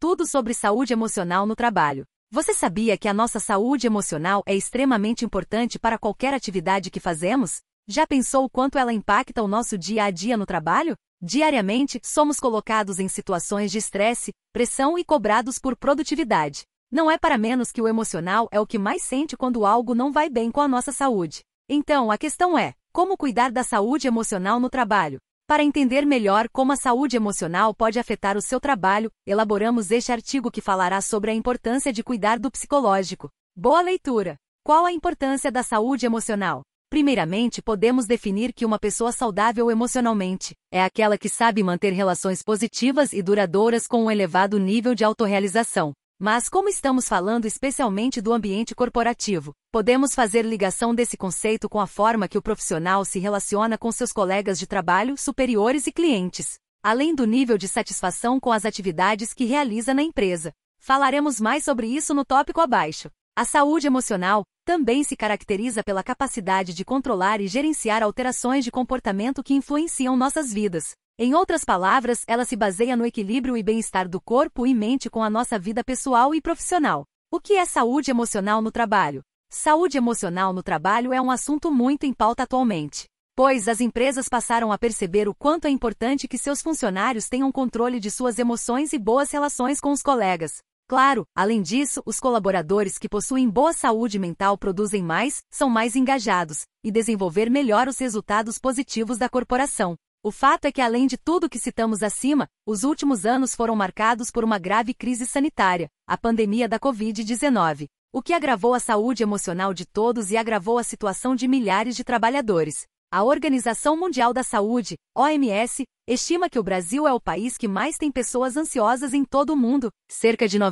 tudo sobre saúde emocional no trabalho. Você sabia que a nossa saúde emocional é extremamente importante para qualquer atividade que fazemos? Já pensou o quanto ela impacta o nosso dia a dia no trabalho? Diariamente, somos colocados em situações de estresse, pressão e cobrados por produtividade. Não é para menos que o emocional é o que mais sente quando algo não vai bem com a nossa saúde. Então, a questão é: como cuidar da saúde emocional no trabalho? Para entender melhor como a saúde emocional pode afetar o seu trabalho, elaboramos este artigo que falará sobre a importância de cuidar do psicológico. Boa leitura! Qual a importância da saúde emocional? Primeiramente, podemos definir que uma pessoa saudável emocionalmente é aquela que sabe manter relações positivas e duradouras com um elevado nível de autorrealização. Mas como estamos falando especialmente do ambiente corporativo, podemos fazer ligação desse conceito com a forma que o profissional se relaciona com seus colegas de trabalho, superiores e clientes, além do nível de satisfação com as atividades que realiza na empresa. Falaremos mais sobre isso no tópico abaixo. A saúde emocional também se caracteriza pela capacidade de controlar e gerenciar alterações de comportamento que influenciam nossas vidas. Em outras palavras, ela se baseia no equilíbrio e bem-estar do corpo e mente com a nossa vida pessoal e profissional. O que é saúde emocional no trabalho? Saúde emocional no trabalho é um assunto muito em pauta atualmente, pois as empresas passaram a perceber o quanto é importante que seus funcionários tenham controle de suas emoções e boas relações com os colegas. Claro, além disso, os colaboradores que possuem boa saúde mental produzem mais, são mais engajados, e desenvolver melhor os resultados positivos da corporação. O fato é que, além de tudo que citamos acima, os últimos anos foram marcados por uma grave crise sanitária, a pandemia da Covid-19, o que agravou a saúde emocional de todos e agravou a situação de milhares de trabalhadores. A Organização Mundial da Saúde, OMS, estima que o Brasil é o país que mais tem pessoas ansiosas em todo o mundo. Cerca de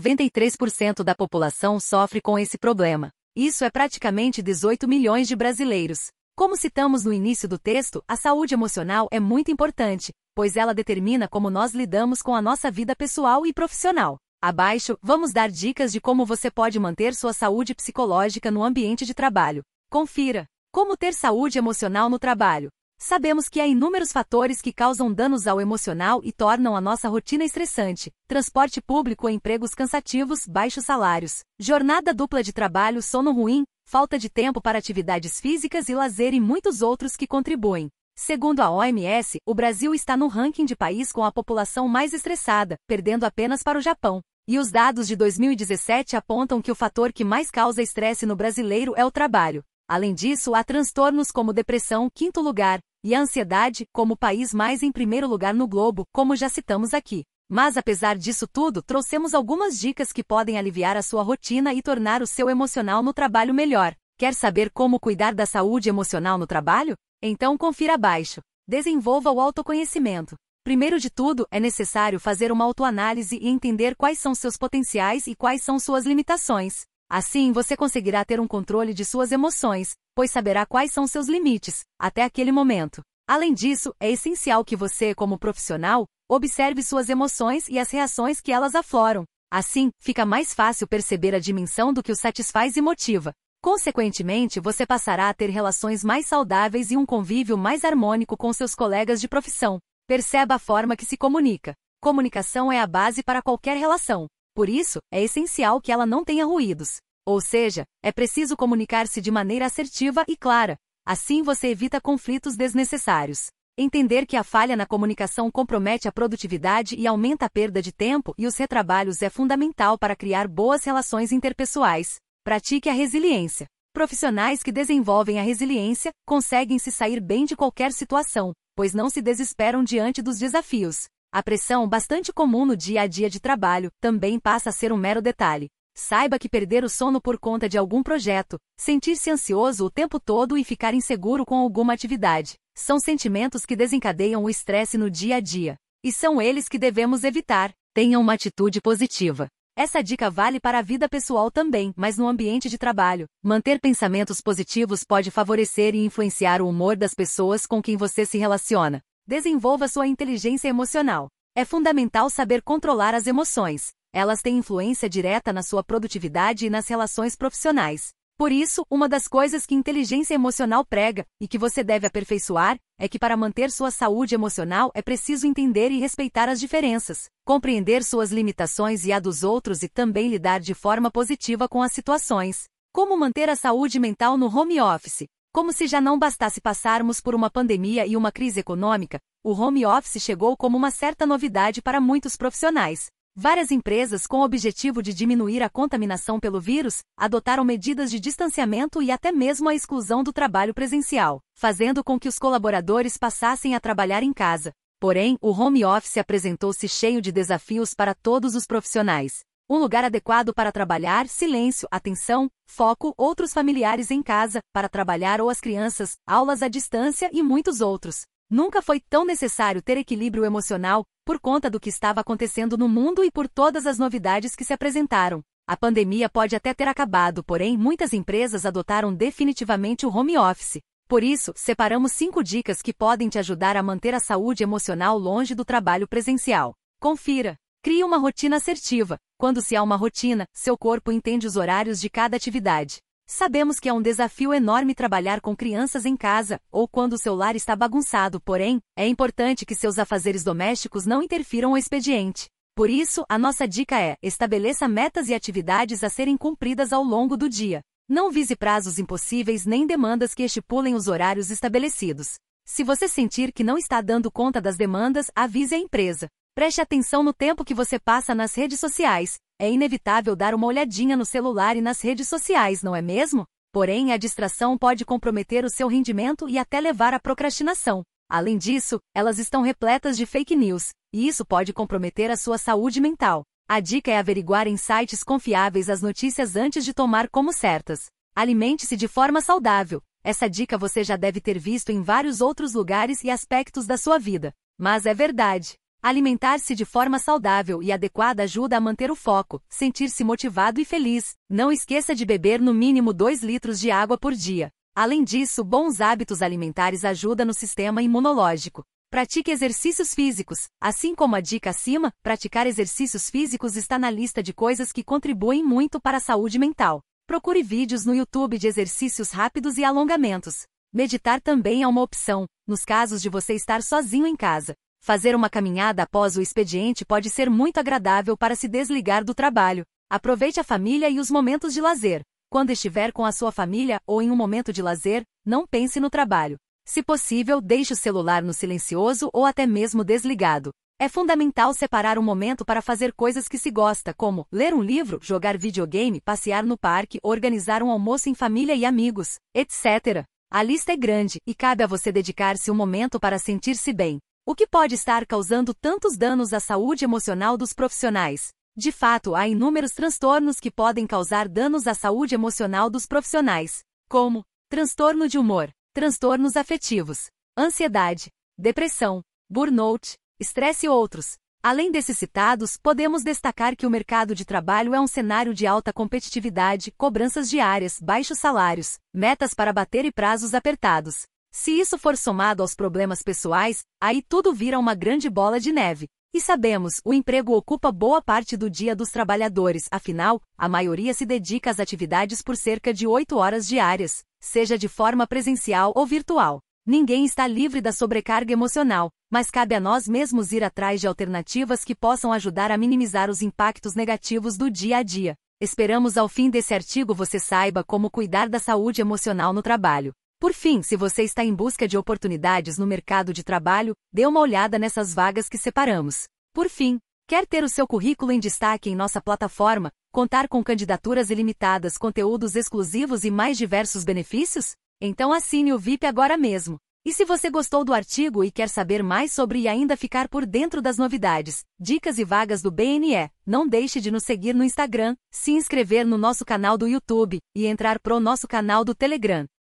93% da população sofre com esse problema. Isso é praticamente 18 milhões de brasileiros. Como citamos no início do texto, a saúde emocional é muito importante, pois ela determina como nós lidamos com a nossa vida pessoal e profissional. Abaixo, vamos dar dicas de como você pode manter sua saúde psicológica no ambiente de trabalho. Confira. Como ter saúde emocional no trabalho? Sabemos que há inúmeros fatores que causam danos ao emocional e tornam a nossa rotina estressante. Transporte público, empregos cansativos, baixos salários, jornada dupla de trabalho, sono ruim, falta de tempo para atividades físicas e lazer e muitos outros que contribuem. Segundo a OMS, o Brasil está no ranking de país com a população mais estressada, perdendo apenas para o Japão. E os dados de 2017 apontam que o fator que mais causa estresse no brasileiro é o trabalho. Além disso, há transtornos como depressão, quinto lugar, e a ansiedade, como o país mais em primeiro lugar no globo, como já citamos aqui. Mas apesar disso tudo, trouxemos algumas dicas que podem aliviar a sua rotina e tornar o seu emocional no trabalho melhor. Quer saber como cuidar da saúde emocional no trabalho? Então confira abaixo. Desenvolva o autoconhecimento. Primeiro de tudo, é necessário fazer uma autoanálise e entender quais são seus potenciais e quais são suas limitações. Assim, você conseguirá ter um controle de suas emoções, pois saberá quais são seus limites, até aquele momento. Além disso, é essencial que você, como profissional, observe suas emoções e as reações que elas afloram. Assim, fica mais fácil perceber a dimensão do que o satisfaz e motiva. Consequentemente, você passará a ter relações mais saudáveis e um convívio mais harmônico com seus colegas de profissão. Perceba a forma que se comunica. Comunicação é a base para qualquer relação. Por isso, é essencial que ela não tenha ruídos. Ou seja, é preciso comunicar-se de maneira assertiva e clara. Assim você evita conflitos desnecessários. Entender que a falha na comunicação compromete a produtividade e aumenta a perda de tempo e os retrabalhos é fundamental para criar boas relações interpessoais. Pratique a resiliência. Profissionais que desenvolvem a resiliência conseguem se sair bem de qualquer situação, pois não se desesperam diante dos desafios. A pressão, bastante comum no dia a dia de trabalho, também passa a ser um mero detalhe. Saiba que perder o sono por conta de algum projeto, sentir-se ansioso o tempo todo e ficar inseguro com alguma atividade, são sentimentos que desencadeiam o estresse no dia a dia. E são eles que devemos evitar. Tenha uma atitude positiva. Essa dica vale para a vida pessoal também, mas no ambiente de trabalho. Manter pensamentos positivos pode favorecer e influenciar o humor das pessoas com quem você se relaciona. Desenvolva sua inteligência emocional. É fundamental saber controlar as emoções. Elas têm influência direta na sua produtividade e nas relações profissionais. Por isso, uma das coisas que inteligência emocional prega, e que você deve aperfeiçoar, é que para manter sua saúde emocional é preciso entender e respeitar as diferenças, compreender suas limitações e a dos outros e também lidar de forma positiva com as situações. Como manter a saúde mental no home office? Como se já não bastasse passarmos por uma pandemia e uma crise econômica, o home office chegou como uma certa novidade para muitos profissionais. Várias empresas, com o objetivo de diminuir a contaminação pelo vírus, adotaram medidas de distanciamento e até mesmo a exclusão do trabalho presencial, fazendo com que os colaboradores passassem a trabalhar em casa. Porém, o home office apresentou-se cheio de desafios para todos os profissionais. Um lugar adequado para trabalhar, silêncio, atenção, foco, outros familiares em casa, para trabalhar ou as crianças, aulas à distância e muitos outros. Nunca foi tão necessário ter equilíbrio emocional, por conta do que estava acontecendo no mundo e por todas as novidades que se apresentaram. A pandemia pode até ter acabado, porém muitas empresas adotaram definitivamente o home office. Por isso, separamos 5 dicas que podem te ajudar a manter a saúde emocional longe do trabalho presencial. Confira. Crie uma rotina assertiva. Quando se há uma rotina, seu corpo entende os horários de cada atividade. Sabemos que é um desafio enorme trabalhar com crianças em casa, ou quando o seu lar está bagunçado, porém, é importante que seus afazeres domésticos não interfiram o expediente. Por isso, a nossa dica é: estabeleça metas e atividades a serem cumpridas ao longo do dia. Não vise prazos impossíveis nem demandas que estipulem os horários estabelecidos. Se você sentir que não está dando conta das demandas, avise a empresa. Preste atenção no tempo que você passa nas redes sociais. É inevitável dar uma olhadinha no celular e nas redes sociais, não é mesmo? Porém, a distração pode comprometer o seu rendimento e até levar à procrastinação. Além disso, elas estão repletas de fake news, e isso pode comprometer a sua saúde mental. A dica é averiguar em sites confiáveis as notícias antes de tomar como certas. Alimente-se de forma saudável. Essa dica você já deve ter visto em vários outros lugares e aspectos da sua vida. Mas é verdade. Alimentar-se de forma saudável e adequada ajuda a manter o foco, sentir-se motivado e feliz. Não esqueça de beber no mínimo 2 litros de água por dia. Além disso, bons hábitos alimentares ajudam no sistema imunológico. Pratique exercícios físicos. Assim como a dica acima, praticar exercícios físicos está na lista de coisas que contribuem muito para a saúde mental. Procure vídeos no YouTube de exercícios rápidos e alongamentos. Meditar também é uma opção, nos casos de você estar sozinho em casa. Fazer uma caminhada após o expediente pode ser muito agradável para se desligar do trabalho. Aproveite a família e os momentos de lazer. Quando estiver com a sua família ou em um momento de lazer, não pense no trabalho. Se possível, deixe o celular no silencioso ou até mesmo desligado. É fundamental separar um momento para fazer coisas que se gosta, como ler um livro, jogar videogame, passear no parque, organizar um almoço em família e amigos, etc. A lista é grande e cabe a você dedicar-se um momento para sentir-se bem. O que pode estar causando tantos danos à saúde emocional dos profissionais? De fato, há inúmeros transtornos que podem causar danos à saúde emocional dos profissionais, como transtorno de humor, transtornos afetivos, ansiedade, depressão, burnout, estresse e outros. Além desses citados, podemos destacar que o mercado de trabalho é um cenário de alta competitividade, cobranças diárias, baixos salários, metas para bater e prazos apertados. Se isso for somado aos problemas pessoais, aí tudo vira uma grande bola de neve. E sabemos, o emprego ocupa boa parte do dia dos trabalhadores, afinal, a maioria se dedica às atividades por cerca de 8 horas diárias, seja de forma presencial ou virtual. Ninguém está livre da sobrecarga emocional, mas cabe a nós mesmos ir atrás de alternativas que possam ajudar a minimizar os impactos negativos do dia a dia. Esperamos ao fim desse artigo você saiba como cuidar da saúde emocional no trabalho. Por fim, se você está em busca de oportunidades no mercado de trabalho, dê uma olhada nessas vagas que separamos. Por fim, quer ter o seu currículo em destaque em nossa plataforma, contar com candidaturas ilimitadas, conteúdos exclusivos e mais diversos benefícios? Então assine o VIP agora mesmo. E se você gostou do artigo e quer saber mais sobre e ainda ficar por dentro das novidades, dicas e vagas do BNE, não deixe de nos seguir no Instagram, se inscrever no nosso canal do YouTube e entrar pro nosso canal do Telegram.